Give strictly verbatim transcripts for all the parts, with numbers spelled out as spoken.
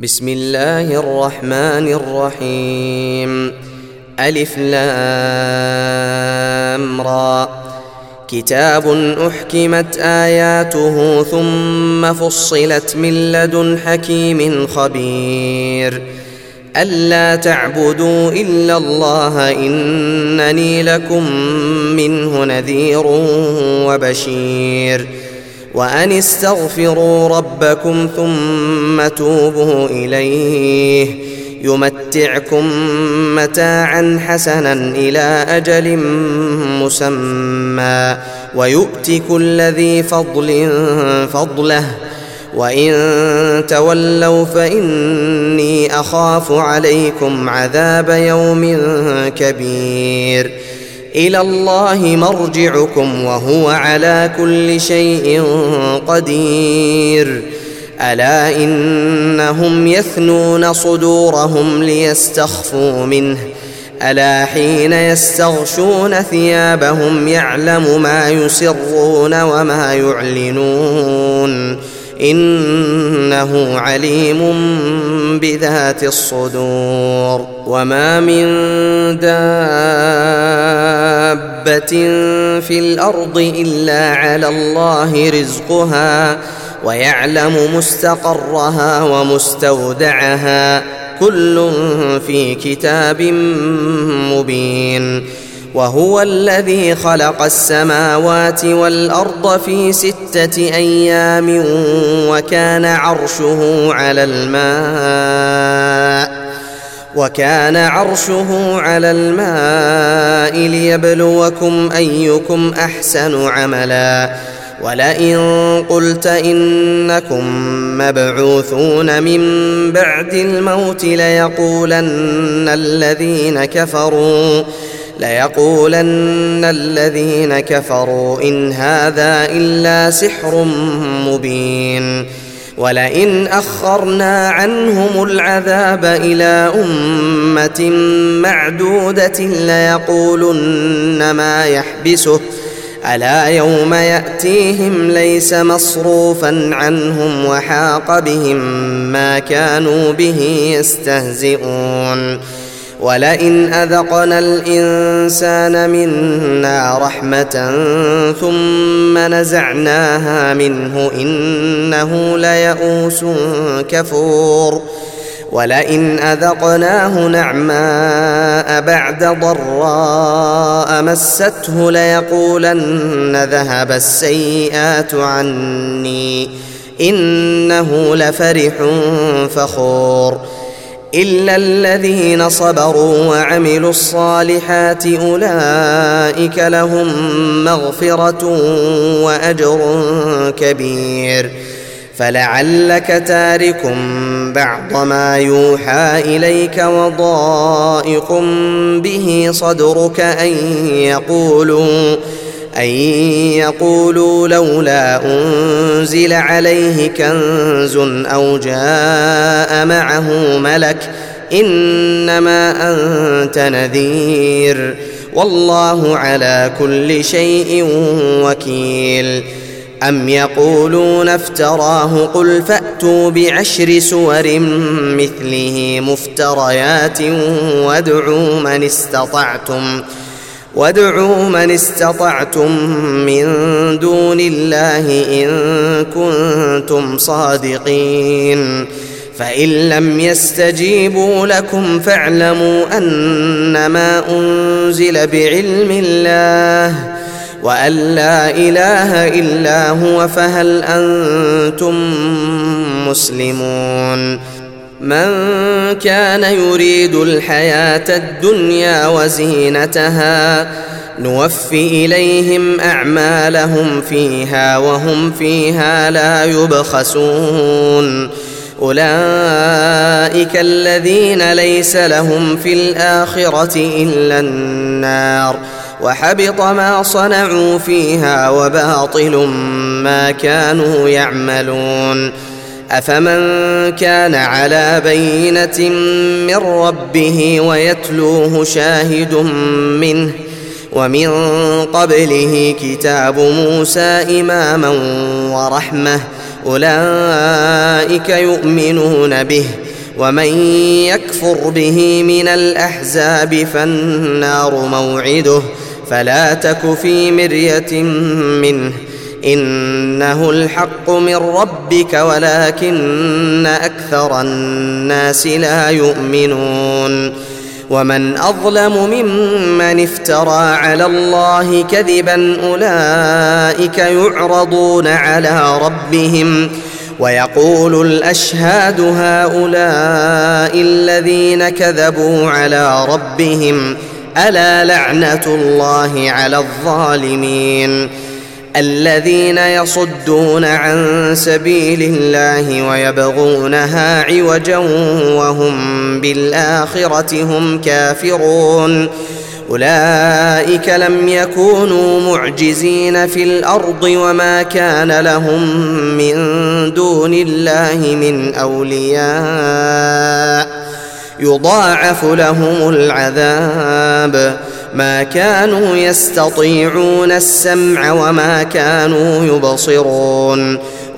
بسم الله الرحمن الرحيم. ألف لام را. كتاب أحكمت آياته ثم فصلت من لدن حكيم خبير. ألا تعبدوا إلا الله إنني لكم منه نذير وبشير. وأن استغفروا ربكم ثم توبوا إليه يمتعكم متاعا حسنا إلى أجل مسمى ويؤت كل ذي فضل فضله وإن تولوا فإني أخاف عليكم عذاب يوم كبير. إلى الله مرجعكم وهو على كل شيء قدير. ألا إنهم يثنون صدورهم ليستخفوا منه ألا حين يستغشون ثيابهم يعلم ما يسرون وما يعلنون إنه عليم بذات الصدور. وما من دابة في الأرض إلا على الله رزقها ويعلم مستقرها ومستودعها كل في كتاب مبين. وهو الذي خلق السماوات والأرض في ستة أيام وكان عرشه على الماء وكان عرشه على الماء ليبلوكم أيكم أحسن عملا. ولئن قلت إنكم مبعوثون من بعد الموت ليقولن الذين كفروا ليقولن الذين كفروا إن هذا إلا سحر مبين. ولئن أخرنا عنهم العذاب إلى أمة معدودة ليقولن ما يحبسه ألا يوم يأتيهم ليس مصروفا عنهم وحاق بهم ما كانوا به يستهزئون. ولئن أذقنا الإنسان منا رحمة ثم نزعناها منه إنه ليئوس كفور. ولئن أذقناه نعماء بعد ضراء مسته ليقولن ذهب السيئات عني إنه لفرح فخور. إلا الذين صبروا وعملوا الصالحات أولئك لهم مغفرة وأجر كبير. فلعلك تارك بعض ما يوحى إليك وضائق به صدرك أن يقولوا أن يقولوا لولا أنزل عليه كنز أو جاء معه ملك إنما أنت نذير والله على كل شيء وكيل. أم يقولون افتراه قل فأتوا بعشر سور مثله مفتريات وادعوا من استطعتم وادعوا من استطعتم من دون الله إن كنتم صادقين. فإن لم يستجيبوا لكم فاعلموا أنما أنزل بعلم الله وأن لا إله إلا هو فهل أنتم مسلمون. من كان يريد الحياة الدنيا وزينتها نوفي إليهم أعمالهم فيها وهم فيها لا يبخسون. أولئك الذين ليس لهم في الآخرة إلا النار وحبط ما صنعوا فيها وباطل ما كانوا يعملون. أفمن كان على بينة من ربه ويتلوه شاهد منه ومن قبله كتاب موسى إماما ورحمة أولئك يؤمنون به ومن يكفر به من الأحزاب فالنار موعده فلا تك في مرية منه إنه الحق من ربك ولكن أكثر الناس لا يؤمنون ومن أظلم ممن افترى على الله كذبا أولئك يعرضون على ربهم ويقول الأشهاد هؤلاء الذين كذبوا على ربهم ألا لعنة الله على الظالمين الذين يصدون عن سبيل الله ويبغونها عوجا وهم بالآخرة هم كافرون أولئك لم يكونوا معجزين في الأرض وما كان لهم من دون الله من أولياء يضاعف لهم العذاب ما كانوا يستطيعون السمع وما كانوا يبصرون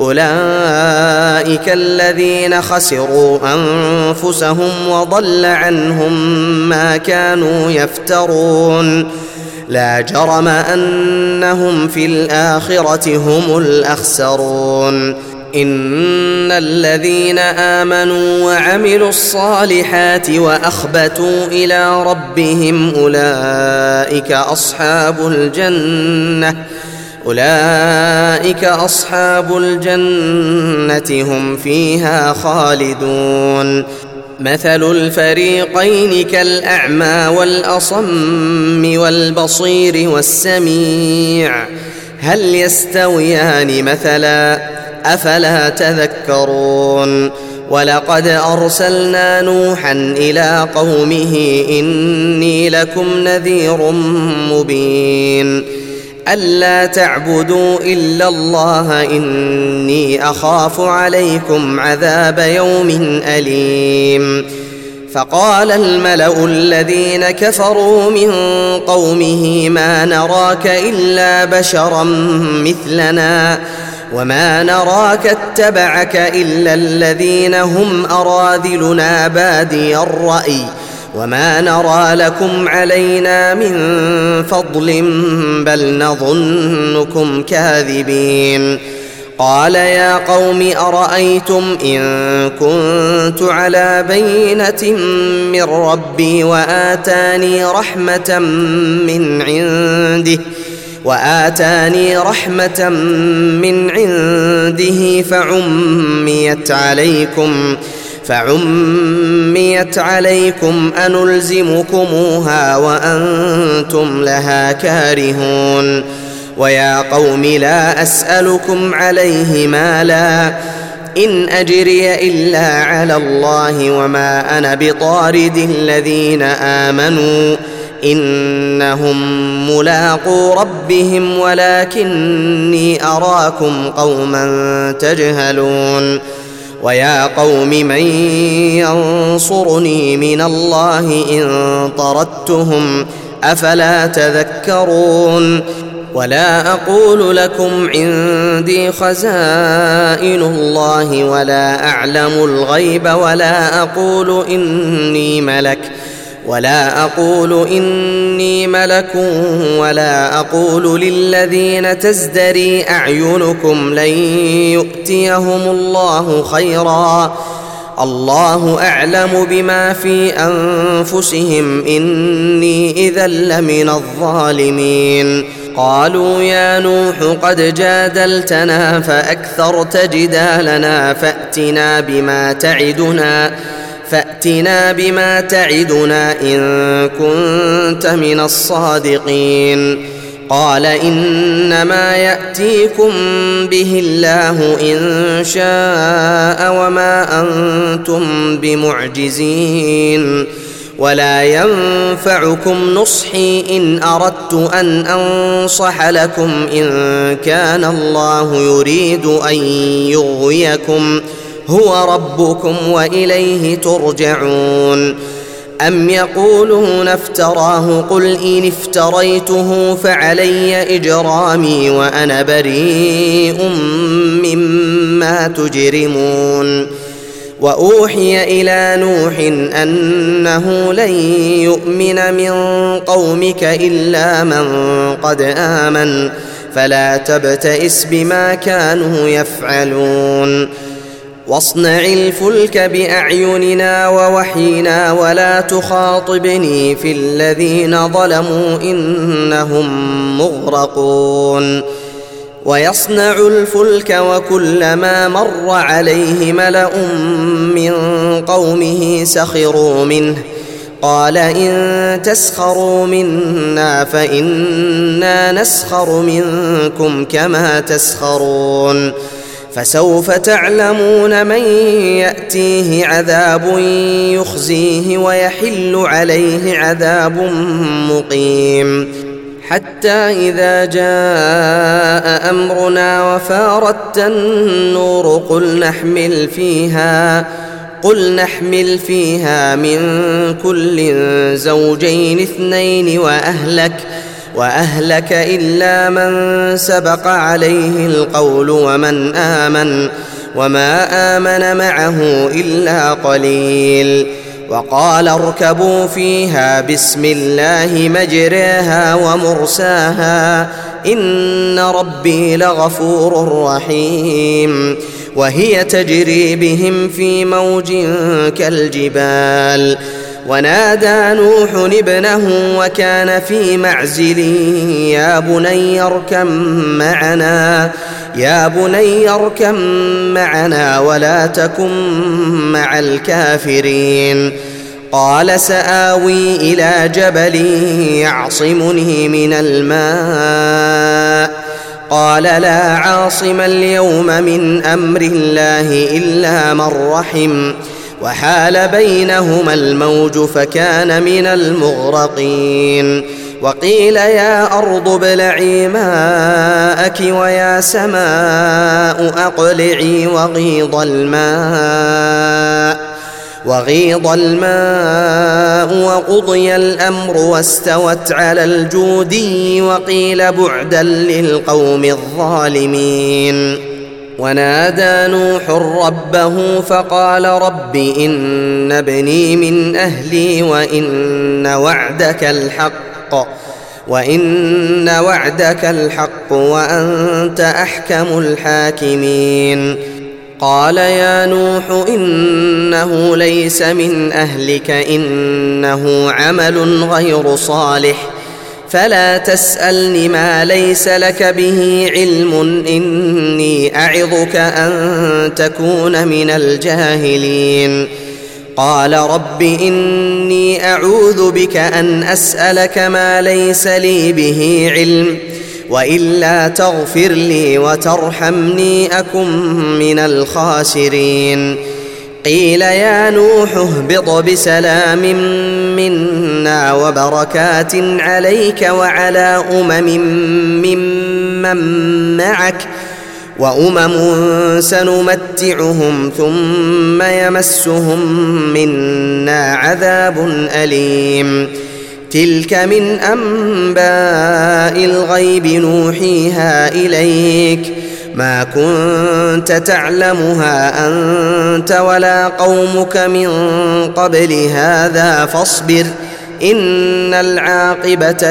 أولئك الذين خسروا أنفسهم وضل عنهم ما كانوا يفترون لا جرم أنهم في الآخرة هم الأخسرون إن الذين آمنوا وعملوا الصالحات وأخبتوا إلى ربهم أولئك أصحاب الجنة أولئك أصحاب الجنة هم فيها خالدون مثل الفريقين كالأعمى والأصم والبصير والسميع هل يستويان مثلا أفلا تذكرون ولقد أرسلنا نوحا إلى قومه إني لكم نذير مبين ألا تعبدوا إلا الله إني أخاف عليكم عذاب يوم أليم فقال الملأ الذين كفروا من قومه ما نراك إلا بشرا مثلنا وما نراك اتبعك إلا الذين هم أراذلنا بادي الرأي وما نرى لكم علينا من فضل بل نظنكم كاذبين قال يا قوم أرأيتم إن كنت على بينة من ربي وآتاني رحمة من عنده وآتاني رحمة من عنده فعميت عليكم فعميت عليكم أنلزمكموها وأنتم لها كارهون ويا قوم لا أسألكم عليه مالا إن أجري إلا على الله وما أنا بطارد الذين آمنوا إنهم ملاقو ربهم ولكني أراكم قوما تجهلون ويا قوم من ينصرني من الله إن طردتهم أفلا تذكرون ولا أقول لكم عندي خزائن الله ولا أعلم الغيب ولا أقول إني ملك ولا أقول إني ملك ولا أقول للذين تزدري أعينكم لن يؤتيهم الله خيرا الله أعلم بما في أنفسهم إني إذا لمن الظالمين قالوا يا نوح قد جادلتنا فأكثرت جدالنا فأتنا بما تعدنا فأتنا بما تعدنا إن كنت من الصادقين قال إنما يأتيكم به الله إن شاء وما أنتم بمعجزين ولا ينفعكم نصحي إن أردت أن أنصح لكم إن كان الله يريد أن يغويكم هو ربكم وإليه ترجعون أم يقولون افتراه قل إن افتريته فعلي إجرامي وأنا بريء مما تجرمون وأوحي إلى نوح أنه لن يؤمن من قومك إلا من قد آمن فلا تبتئس بما كانوا يفعلون واصنع الفلك بأعيننا ووحينا ولا تخاطبني في الذين ظلموا إنهم مغرقون ويصنع الفلك وكلما مر عليه ملأ من قومه سخروا منه قال إن تسخروا منا فإنا نسخر منكم كما تسخرون فسوف تعلمون من يأتيه عذاب يخزيه ويحل عليه عذاب مقيم حتى إذا جاء أمرنا وفارت النور قل نحمل فيها قل نحمل فيها من كل زوجين اثنين وأهلك وأهلك إلا من سبق عليه القول ومن آمن وما آمن معه إلا قليل وقال اركبوا فيها بسم الله مجريها ومرساها إن ربي لغفور رحيم وهي تجري بهم في موج كالجبال ونادى نوح ابنه وكان في معزل يا بني اركب معنا يا بني اركب معنا ولا تكن مع الكافرين قال سآوي إلى جبل يعصمني من الماء قال لا عاصم اليوم من أمر الله إلا من رحم وحال بينهما الموج فكان من المغرقين وقيل يا أرض ابلعي ماءك ويا سماء أقلعي وغيض الماء وغيض الماء وقضي الأمر واستوت على الجودي وقيل بعدا للقوم الظالمين ونادى نوح ربه فقال رب إن ابني من أهلي وإن وعدك الحق وإن وعدك الحق وأنت أحكم الحاكمين قال يا نوح إنه ليس من أهلك إنه عمل غير صالح فلا تسألني ما ليس لك به علم إني أعظك أن تكون من الجاهلين قال رب إني أعوذ بك أن أسألك ما ليس لي به علم وإلا تغفر لي وترحمني أكن من الخاسرين قيل يا نوح اهبط بسلام منا وبركات عليك وعلى أمم ممن معك وأمم سنمتعهم ثم يمسهم منا عذاب أليم تلك من أنباء الغيب نوحيها إليك ما كنت تعلمها أنت ولا قومك من قبل هذا فاصبر إن العاقبة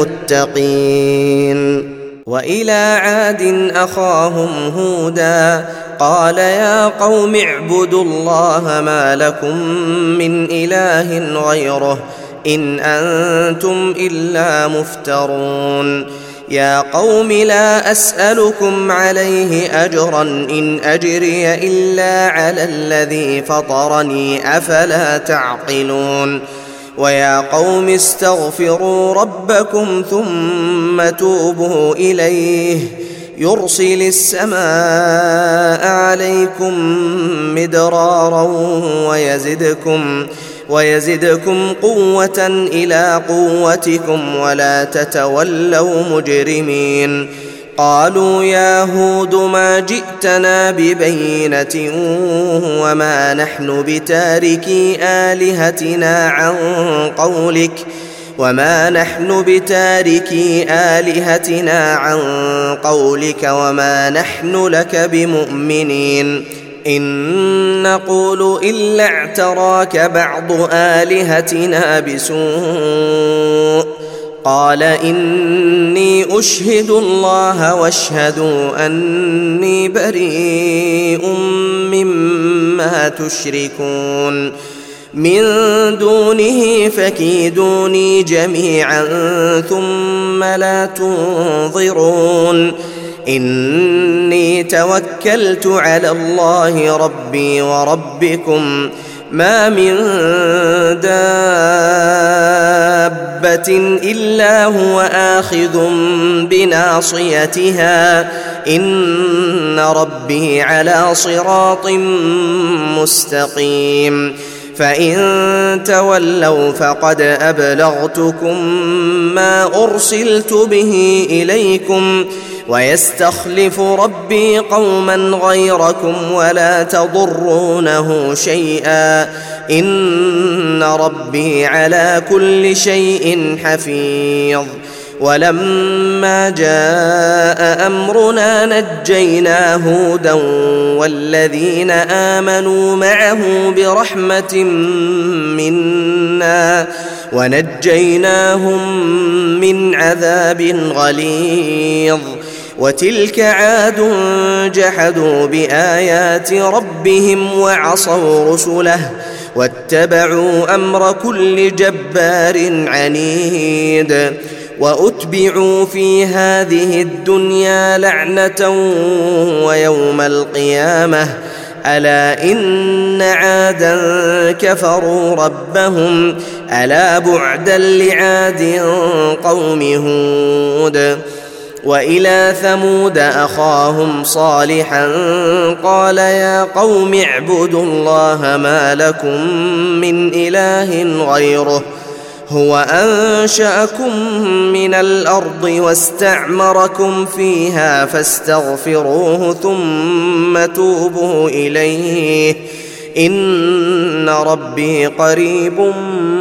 للمتقين وإلى عاد أخاهم هودا قال يا قوم اعبدوا الله ما لكم من إله غيره إن أنتم إلا مفترون يا قوم لا أسألكم عليه أجرا إن أجري إلا على الذي فطرني أفلا تعقلون ويا قوم استغفروا ربكم ثم توبوا إليه يرسل السماء عليكم مدرارا ويزدكم ويزدكم قوة إلى قوتكم ولا تتولوا مجرمين قالوا يا هود ما جئتنا ببينة وما نحن بتاركي آلهتنا عن قولك وما نحن بتاركي آلهتنا عن قولك وما نحن لك بمؤمنين إن نقول إلا اعتراك بعض آلهتنا بسوء قال إني أشهد الله واشهدوا أني بريء مما تشركون من دونه فكيدوني جميعا ثم لا تنظرون إني توكلت على الله ربي وربكم ما من دابة إلا هو آخذ بناصيتها إن ربي على صراط مستقيم فإن تولوا فقد أبلغتكم ما أرسلت به إليكم ويستخلف ربي قوما غيركم ولا تضرونه شيئا إن ربي على كل شيء حفيظ ولما جاء أمرنا نجينا هودا والذين آمنوا معه برحمة منا ونجيناهم من عذاب غليظ وتلك عاد جحدوا بآيات ربهم وعصوا رسله واتبعوا أمر كل جبار عنيد وأتبعوا في هذه الدنيا لعنة ويوم القيامة ألا إن عادا كفروا ربهم ألا بعدا لعاد قوم هود وإلى ثمود أخاهم صالحا قال يا قوم اعبدوا الله ما لكم من إله غيره هو أنشأكم من الأرض واستعمركم فيها فاستغفروه ثم توبوا إليه إن ربي قريب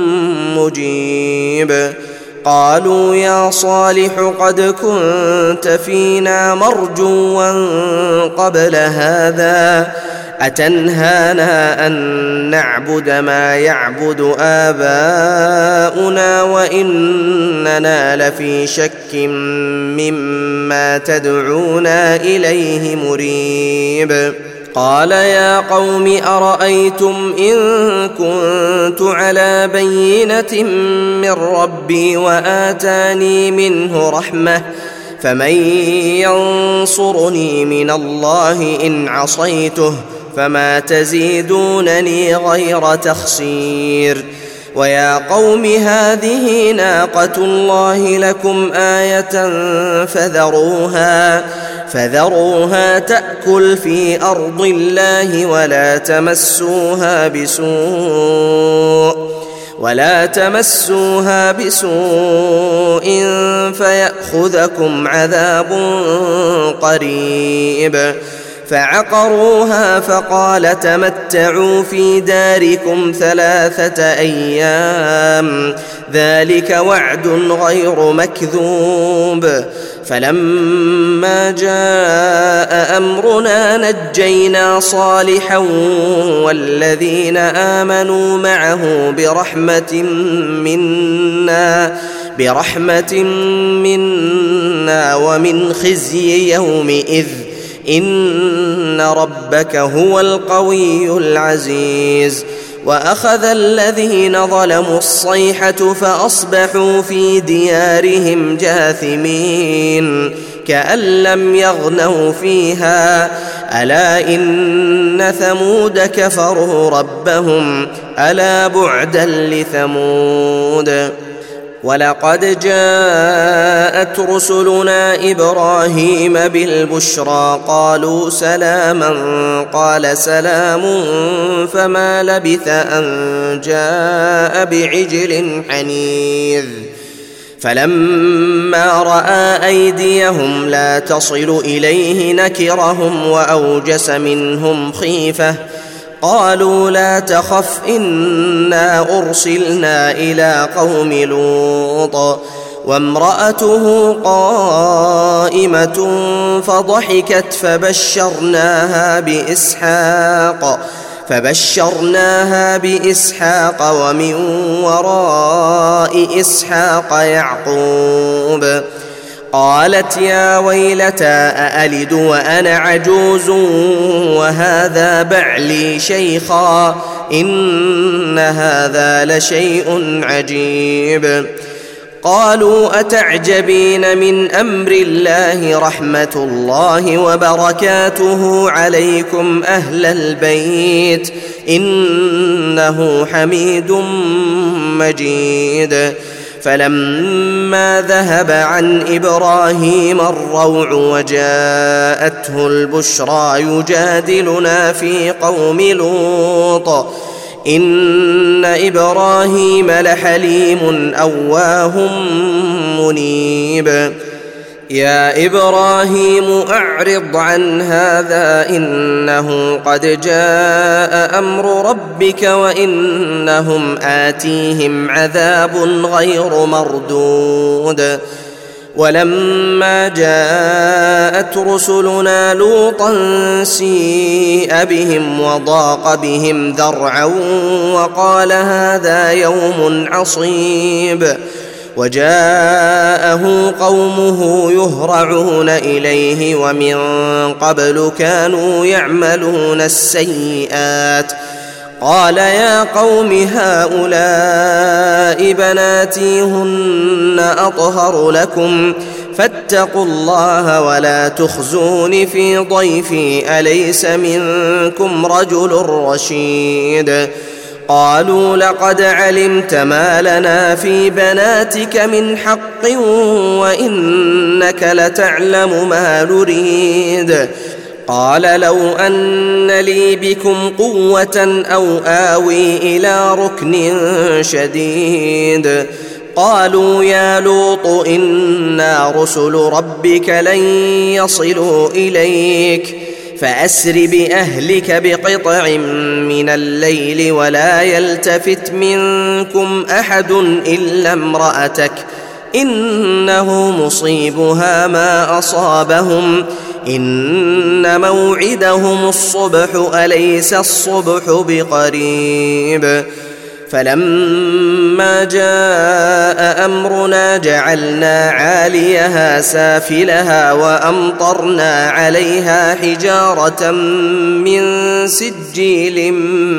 مجيب قالوا يا صالح قد كنت فينا مرجوا قبل هذا أتنهانا أن نعبد ما يعبد آباؤنا وإننا لفي شك مما تدعونا إليه مريب قال يا قوم أرأيتم إن كنت على بينة من ربي وآتاني منه رحمة فمن ينصرني من الله إن عصيته فما تزيدونني غير تخسير ويا قوم هذه ناقة الله لكم آية فذروها فذروها تأكل في أرض الله ولا تمسوها بسوء ولا تمسوها بسوء فيأخذكم عذاب قريب فعقروها فقال تمتعوا في داركم ثلاثة أيام ذلك وعد غير مكذوب فلما جاء أمرنا نجينا صالحا والذين آمنوا معه برحمة منا برحمة منا ومن خزي يومئذ إن ربك هو القوي العزيز وأخذ الذين ظلموا الصيحة فأصبحوا في ديارهم جاثمين كأن لم يغنوا فيها ألا إن ثمود كفروا ربهم ألا بعدا لثمود ولقد جاءت رسلنا إبراهيم بالبشرى قالوا سلاما قال سلام فما لبث أن جاء بعجل حنيذ فلما رأى أيديهم لا تصل إليه نكرهم وأوجس منهم خيفة قالوا لا تخف إنا أرسلنا إلى قوم لوط وامرأته قائمة فضحكت فبشرناها بإسحاق فبشرناها بإسحاق ومن وراء إسحاق يعقوب. قالت يا ويلتى أألد وأنا عجوز وهذا بعلي شيخا إن هذا لشيء عجيب. قالوا أتعجبين من أمر الله رحمة الله وبركاته عليكم أهل البيت إنه حميد مجيد. فلما ذهب عن إبراهيم الروع وجاءته البشرى يجادلنا في قوم لوط إن إبراهيم لحليم أواه منيب. يا إبراهيم أعرض عن هذا إنه قد جاء أمر ربك وإنهم آتيهم عذاب غير مردود. ولما جاءت رسلنا لوطا سيء بهم وضاق بهم ذرعا وقال هذا يوم عصيب. وجاءه قومه يهرعون إليه ومن قبل كانوا يعملون السيئات. قال يا قوم هؤلاء بناتي هن أطهر لكم فاتقوا الله ولا تخزون في ضيفي أليس منكم رجل رشيد. قالوا لقد علمت ما لنا في بناتك من حق وإنك لتعلم ما نريد. قال لو أن لي بكم قوة أو آوي إلى ركن شديد. قالوا يا لوط إنا رسل ربك لن يصلوا إليك فأسر بأهلك بقطع من الليل ولا يلتفت منكم أحد إلا امرأتك إنه مصيبها ما أصابهم إن موعدهم الصبح أليس الصبح بقريب. فلما جاء أمرنا جعلنا عاليها سافلها وأمطرنا عليها حجارة من سجيل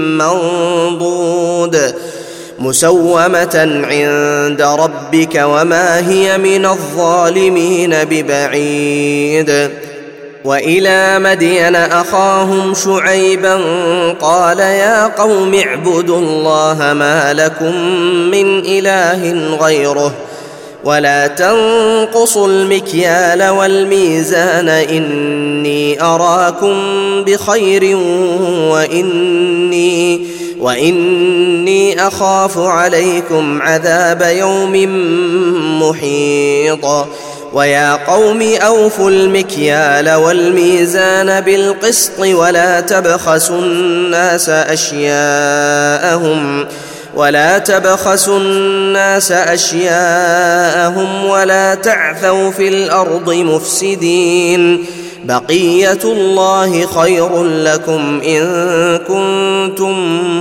منضود مسومة عند ربك وما هي من الظالمين ببعيد. وإلى مدين أخاهم شعيبا قال يا قوم اعبدوا الله ما لكم من إله غيره ولا تنقصوا المكيال والميزان إني أراكم بخير وإني, وإني أخاف عليكم عذاب يوم محيط. ويا قوم أوفوا المكيال والميزان بالقسط ولا تبخسوا الناس أشياءهم ولا تبخسوا الناس أشياءهم ولا تعثوا في الأرض مفسدين. بقية الله خير لكم إن كنتم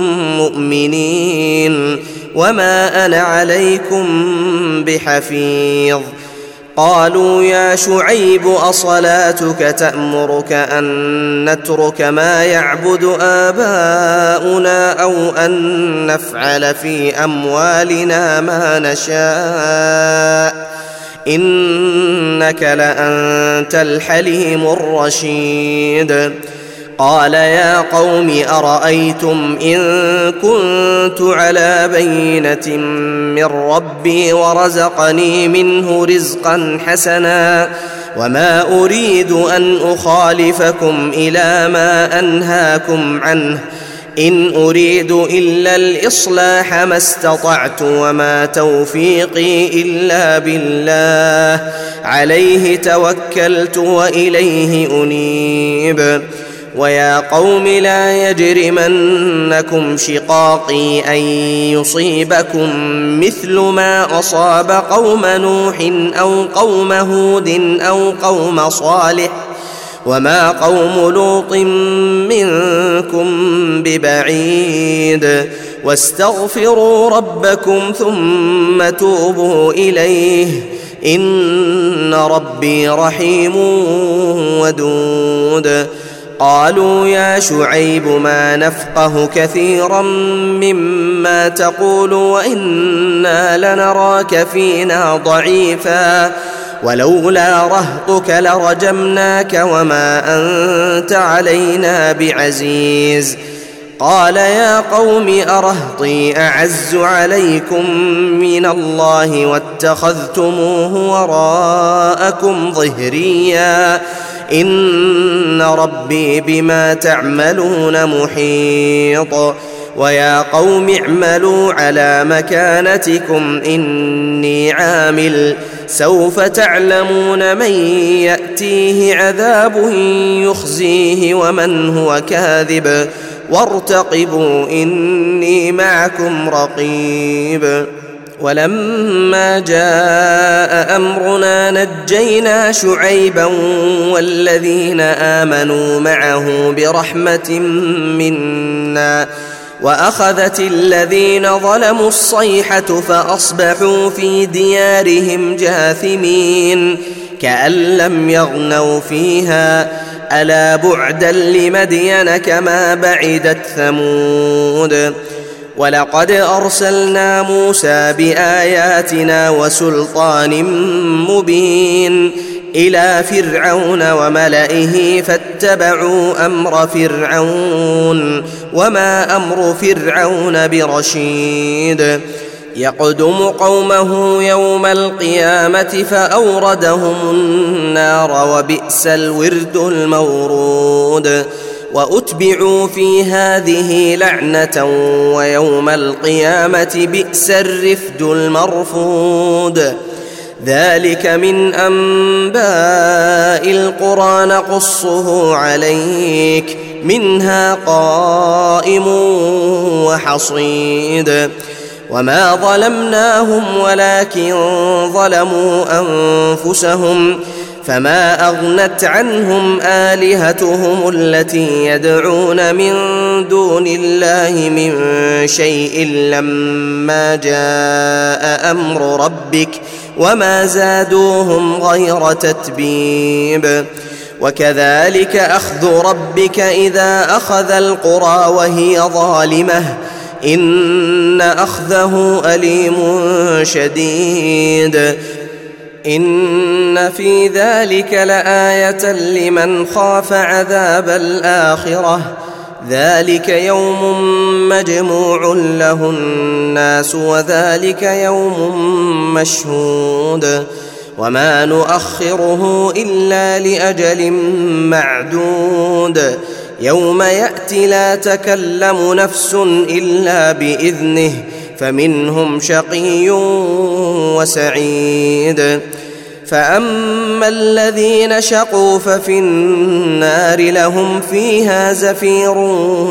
مؤمنين وما أنا عليكم بحفيظ. قالوا يا شعيب أصلاتك تأمرك أن نترك ما يعبد آباؤنا أو أن نفعل في أموالنا ما نشاء إنك لأنت الحليم الرشيد. قال يا قوم أرأيتم إن كنت على بينة من ربي ورزقني منه رزقا حسنا وما أريد أن أخالفكم إلى ما أنهاكم عنه إن أريد إلا الإصلاح ما استطعت وما توفيقي إلا بالله عليه توكلت وإليه أنيب. ويا قوم لا يجرمنكم شقاقي أن يصيبكم مثل ما أصاب قوم نوح أو قوم هود أو قوم صالح وما قوم لوط منكم ببعيد واستغفروا ربكم ثم توبوا إليه إن ربي رحيم ودود. قالوا يا شعيب ما نفقه كثيرا مما تقول وإنا لنراك فينا ضعيفا ولولا رهطك لرجمناك وما أنت علينا بعزيز. قال يا قوم أرهطي أعز عليكم من الله واتخذتموه وراءكم ظهريا إن ربي بما تعملون محيط. ويا قوم اعملوا على مكانتكم إني عامل سوف تعلمون من يأتيه عذاب يخزيه ومن هو كاذب وارتقبوا إني معكم رقيب. ولما جاء أمرنا نجينا شعيبا والذين آمنوا معه برحمة منا وأخذت الذين ظلموا الصيحة فأصبحوا في ديارهم جاثمين كأن لم يغنوا فيها ألا بعدا لمدين كما بعدت ثمود. ولقد أرسلنا موسى بآياتنا وسلطان مبين إلى فرعون وملئه فاتبعوا أمر فرعون وما أمر فرعون برشيد. يقدم قومه يوم القيامة فأوردهم النار وبئس الورد المورود. وأتبعوا في هذه لعنة ويوم القيامة بئس الرفد المرفود. ذلك من أنباء القرى نقصه عليك منها قائم وحصيد. وما ظلمناهم ولكن ظلموا أنفسهم فما أغنت عنهم آلهتهم التي يدعون من دون الله من شيء لما جاء أمر ربك وما زادوهم غير تتبيب. وكذلك أخذ ربك إذا أخذ القرى وهي ظالمة إن أخذه أليم شديد. إن في ذلك لآية لمن خاف عذاب الآخرة ذلك يوم مجموع له الناس وذلك يوم مشهود. وما نؤخره إلا لأجل معدود يوم يأتي لا تكلم نفس إلا بإذنه فمنهم شقي وسعيد. فأما الذين شقوا ففي النار لهم فيها زفير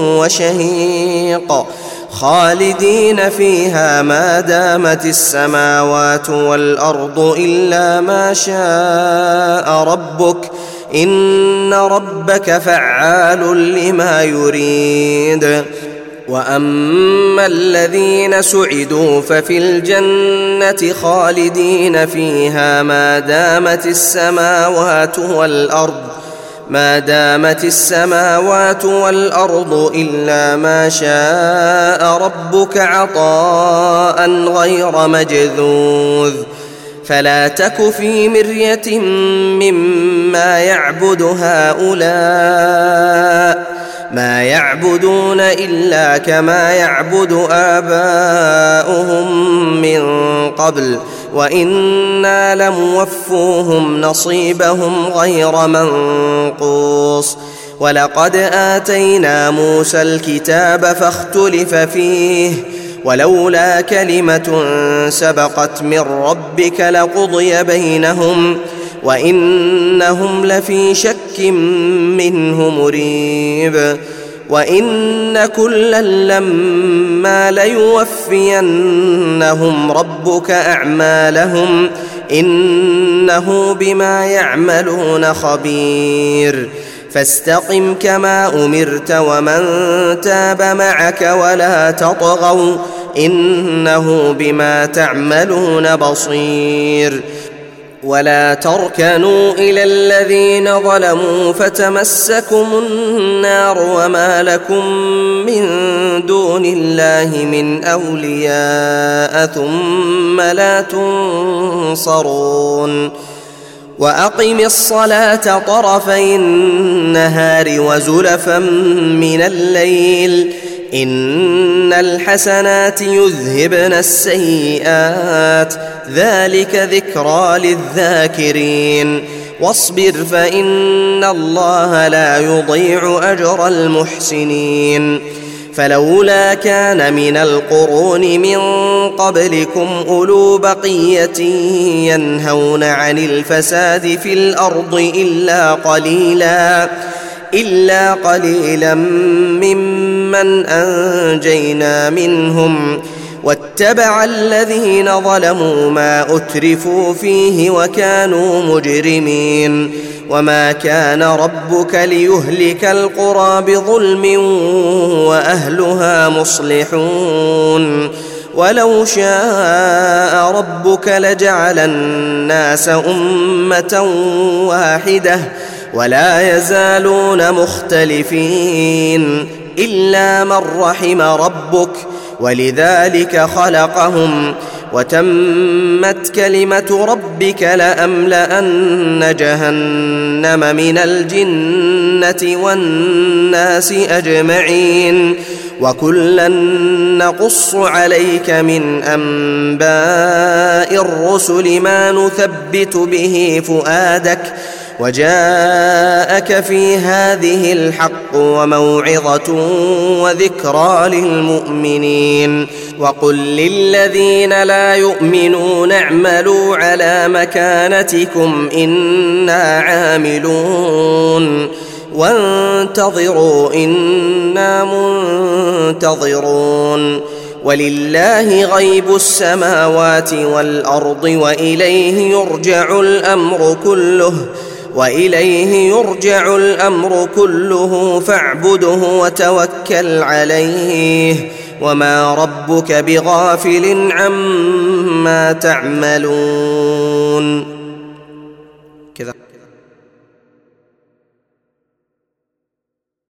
وشهيق خالدين فيها ما دامت السماوات والأرض إلا ما شاء ربك إن ربك فعال لما يريد. وأما الذين سعدوا ففي الجنة خالدين فيها ما دامت السماوات والأرض ما دامت السماوات والأرض إلا ما شاء ربك عطاء غير مجذوذ. فلا تك في مرية مما يعبد هؤلاء ما يعبدون إلا كما يعبد آباؤهم من قبل وإنا لموفوهم نصيبهم غير منقوص. ولقد آتينا موسى الكتاب فاختلف فيه ولولا كلمة سبقت من ربك لقضي بينهم وإنهم لفي شك شك منه مريب وإن كلا لما ليوفينهم ربك أعمالهم إنه بما يعملون خبير فاستقم كما أمرت ومن تاب معك ولا تطغوا إنه بما تعملون بصير ولا تركنوا إلى الذين ظلموا فتمسكم النار وما لكم من دون الله من أولياء ثم لا تنصرون وأقم الصلاة طرفي النهار وزلفا من الليل إن الحسنات يذهبن السيئات ذلك ذكرى للذاكرين واصبر فإن الله لا يضيع أجر المحسنين فلولا كان من القرون من قبلكم أولو بقية ينهون عن الفساد في الأرض إلا قليلا إلا قليلا ممن أنجينا منهم واتبع الذين ظلموا ما أترفوا فيه وكانوا مجرمين وما كان ربك ليهلك القرى بظلم وأهلها مصلحون ولو شاء ربك لجعل الناس أمة واحدة ولا يزالون مختلفين إلا من رحم ربك ولذلك خلقهم وتمت كلمة ربك لأملأن جهنم من الجنة والناس أجمعين وكلا نقص عليك من أنباء الرسل ما نثبت به فؤادك وجاءك في هذه الحق وموعظة وذكرى للمؤمنين وقل للذين لا يؤمنون اعملوا على مكانتكم إنا عاملون وانتظروا إنا منتظرون ولله غيب السماوات والأرض وإليه يرجع الأمر كله وإليه يرجع الأمر كله فاعبده وتوكل عليه وما ربك بغافل عما تعملون